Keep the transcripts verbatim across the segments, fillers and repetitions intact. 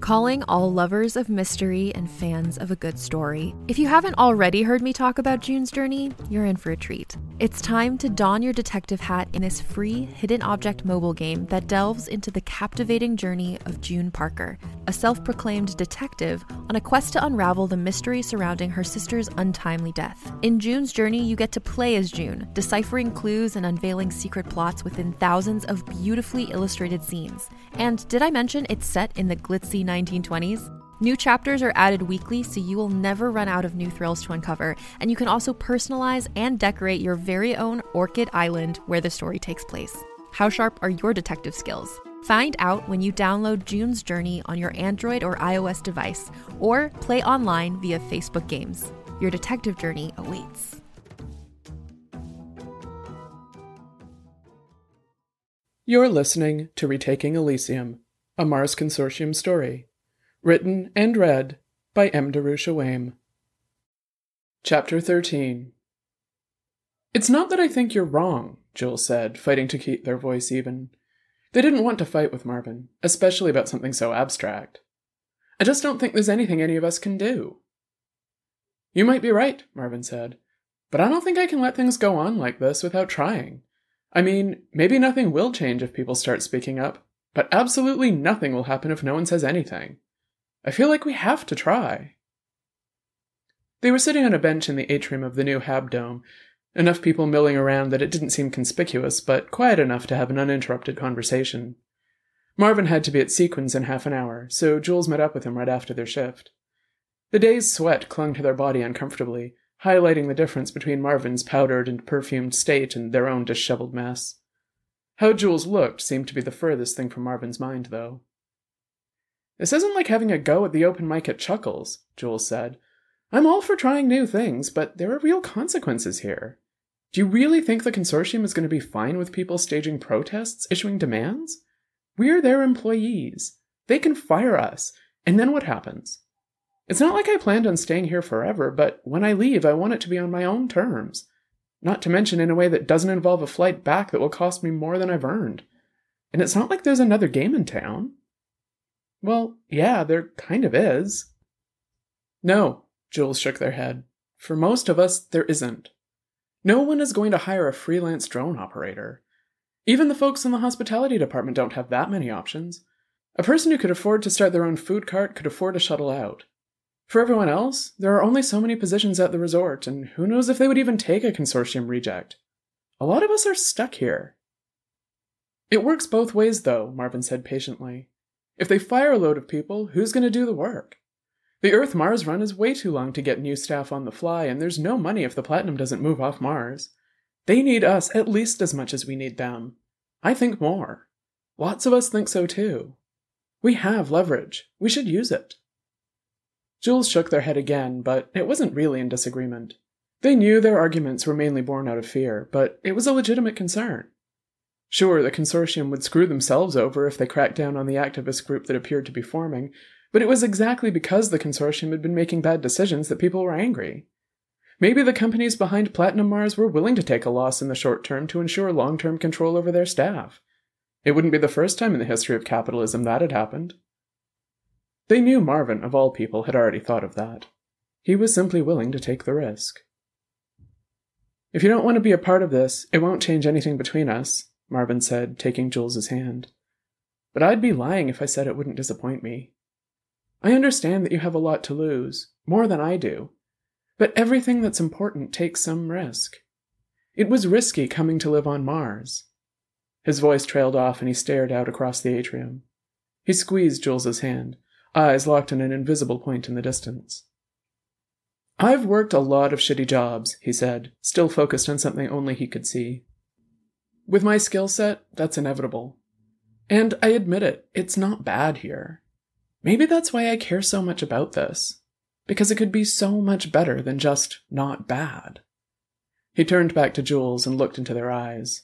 Calling all lovers of mystery and fans of a good story. If you haven't already heard me talk about June's Journey, you're in for a treat. It's time to don your detective hat in this free hidden object mobile game that delves into the captivating journey of June Parker, a self-proclaimed detective on a quest to unravel the mystery surrounding her sister's untimely death. In June's Journey, you get to play as June, deciphering clues and unveiling secret plots within thousands of beautifully illustrated scenes. And did I mention it's set in the glitzy nineteen twenties? New chapters are added weekly, so you will never run out of new thrills to uncover, and you can also personalize and decorate your very own Orchid Island where the story takes place. How sharp are your detective skills? Find out when you download June's Journey on your Android or iOS device, or play online via Facebook Games. Your detective journey awaits. You're listening to Retaking Elysium, a Mars Consortium story, written and read by M. Darusha Wame. Chapter thirteen. "It's not that I think you're wrong," Jules said, fighting to keep their voice even. They didn't want to fight with Marvin, especially about something so abstract. "I just don't think there's anything any of us can do." "You might be right," Marvin said, "but I don't think I can let things go on like this without trying. I mean, maybe nothing will change if people start speaking up, but absolutely nothing will happen if no one says anything. I feel like we have to try." They were sitting on a bench in the atrium of the new Hab Dome, enough people milling around that it didn't seem conspicuous, but quiet enough to have an uninterrupted conversation. Marvin had to be at Sequins in half an hour, so Jules met up with him right after their shift. The day's sweat clung to their body uncomfortably, highlighting the difference between Marvin's powdered and perfumed state and their own disheveled mess. How Jules looked seemed to be the furthest thing from Marvin's mind, though. "This isn't like having a go at the open mic at Chuckles," Jules said. "I'm all for trying new things, but there are real consequences here. Do you really think the consortium is going to be fine with people staging protests, issuing demands? We're their employees. They can fire us, and then what happens? It's not like I planned on staying here forever, but when I leave, I want it to be on my own terms. Not to mention in a way that doesn't involve a flight back that will cost me more than I've earned. And it's not like there's another game in town." "Well, yeah, there kind of is." "No," Jules shook their head. "For most of us, there isn't. No one is going to hire a freelance drone operator. Even the folks in the hospitality department don't have that many options. A person who could afford to start their own food cart could afford to shuttle out. For everyone else, there are only so many positions at the resort, and who knows if they would even take a consortium reject. A lot of us are stuck here." "It works both ways, though," Marvin said patiently. "If they fire a load of people, who's going to do the work? The Earth-Mars run is way too long to get new staff on the fly, and there's no money if the Platinum doesn't move off Mars. They need us at least as much as we need them. I think more. Lots of us think so too. We have leverage. We should use it." Jules shook their head again, but it wasn't really in disagreement. They knew their arguments were mainly born out of fear, but it was a legitimate concern. Sure, the consortium would screw themselves over if they cracked down on the activist group that appeared to be forming, but it was exactly because the consortium had been making bad decisions that people were angry. Maybe the companies behind Platinum Mars were willing to take a loss in the short term to ensure long-term control over their staff. It wouldn't be the first time in the history of capitalism that had happened. They knew Marvin, of all people, had already thought of that. He was simply willing to take the risk. "If you don't want to be a part of this, it won't change anything between us," Marvin said, taking Jules's hand. "But I'd be lying if I said it wouldn't disappoint me. I understand that you have a lot to lose, more than I do, but everything that's important takes some risk. It was risky coming to live on Mars." His voice trailed off and he stared out across the atrium. He squeezed Jules's hand, eyes locked in an invisible point in the distance. "I've worked a lot of shitty jobs," he said, still focused on something only he could see. "With my skill set, that's inevitable. And I admit it, it's not bad here. Maybe that's why I care so much about this, because it could be so much better than just not bad." He turned back to Jules and looked into their eyes.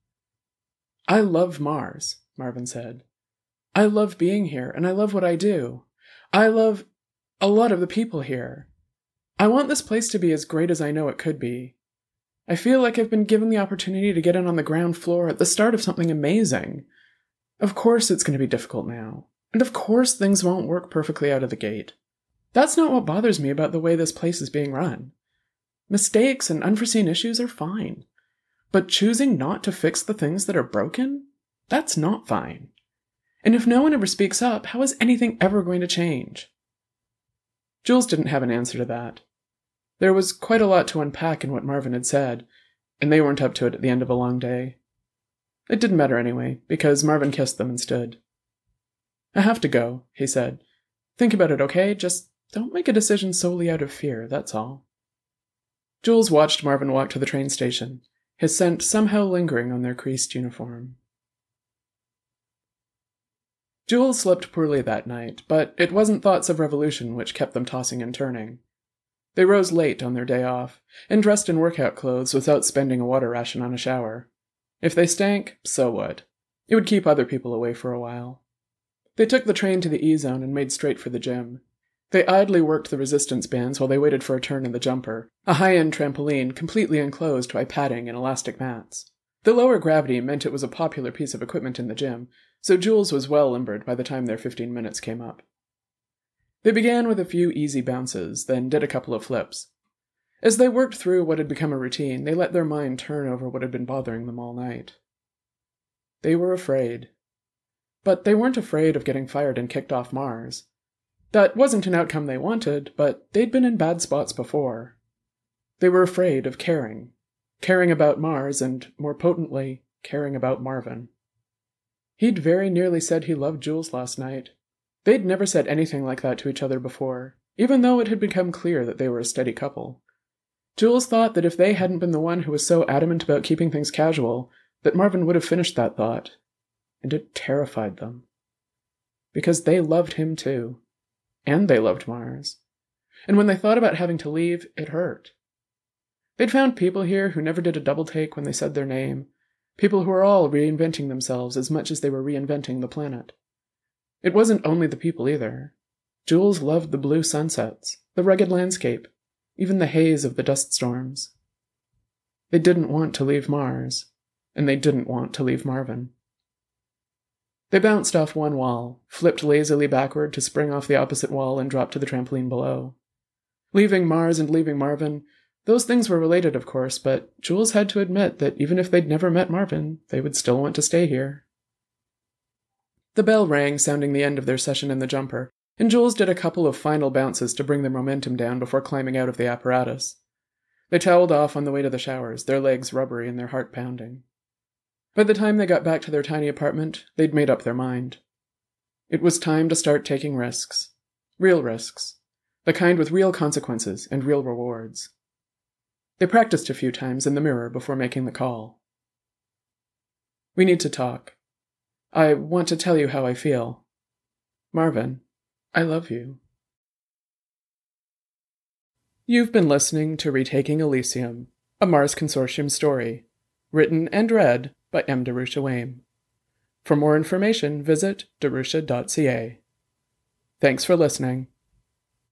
"I love Mars," Marvin said. "I love being here, and I love what I do. I love a lot of the people here. I want this place to be as great as I know it could be. I feel like I've been given the opportunity to get in on the ground floor at the start of something amazing. Of course it's going to be difficult now. And of course things won't work perfectly out of the gate. That's not what bothers me about the way this place is being run. Mistakes and unforeseen issues are fine. But choosing not to fix the things that are broken? That's not fine. And if no one ever speaks up, how is anything ever going to change? Jules didn't have an answer to that. There was quite a lot to unpack in what Marvin had said, and they weren't up to it at the end of a long day. It didn't matter anyway, because Marvin kissed them and stood. "I have to go," he said. "Think about it, okay? Just don't make a decision solely out of fear, that's all." Jules watched Marvin walk to the train station, his scent somehow lingering on their creased uniform. Jules slept poorly that night, but it wasn't thoughts of revolution which kept them tossing and turning. They rose late on their day off, and dressed in workout clothes without spending a water ration on a shower. If they stank, so what? It would keep other people away for a while. They took the train to the E-Zone and made straight for the gym. They idly worked the resistance bands while they waited for a turn in the jumper, a high-end trampoline completely enclosed by padding and elastic mats. The lower gravity meant it was a popular piece of equipment in the gym, so Jules was well limbered by the time their fifteen minutes came up. They began with a few easy bounces, then did a couple of flips. As they worked through what had become a routine, they let their mind turn over what had been bothering them all night. They were afraid. But they weren't afraid of getting fired and kicked off Mars. That wasn't an outcome they wanted, but they'd been in bad spots before. They were afraid of caring. Caring about Mars and, more potently, caring about Marvin. He'd very nearly said he loved Jules last night. They'd never said anything like that to each other before, even though it had become clear that they were a steady couple. Jules thought that if they hadn't been the one who was so adamant about keeping things casual, that Marvin would have finished that thought. And it terrified them. Because they loved him too. And they loved Mars. And when they thought about having to leave, it hurt. They'd found people here who never did a double take when they said their name. People who were all reinventing themselves as much as they were reinventing the planet. It wasn't only the people either. Jules loved the blue sunsets, the rugged landscape, even the haze of the dust storms. They didn't want to leave Mars, and they didn't want to leave Marvin. They bounced off one wall, flipped lazily backward to spring off the opposite wall and drop to the trampoline below. Leaving Mars and leaving Marvin, those things were related, of course, but Jules had to admit that even if they'd never met Marvin, they would still want to stay here. The bell rang, sounding the end of their session in the jumper, and Jules did a couple of final bounces to bring their momentum down before climbing out of the apparatus. They toweled off on the way to the showers, their legs rubbery and their heart pounding. By the time they got back to their tiny apartment, they'd made up their mind. It was time to start taking risks. Real risks. The kind with real consequences and real rewards. They practiced a few times in the mirror before making the call. "We need to talk. I want to tell you how I feel. Marvin, I love you." You've been listening to Retaking Elysium, a Mars Consortium story, written and read by M. Darusha Wame. For more information, visit darusha dot c a. Thanks for listening.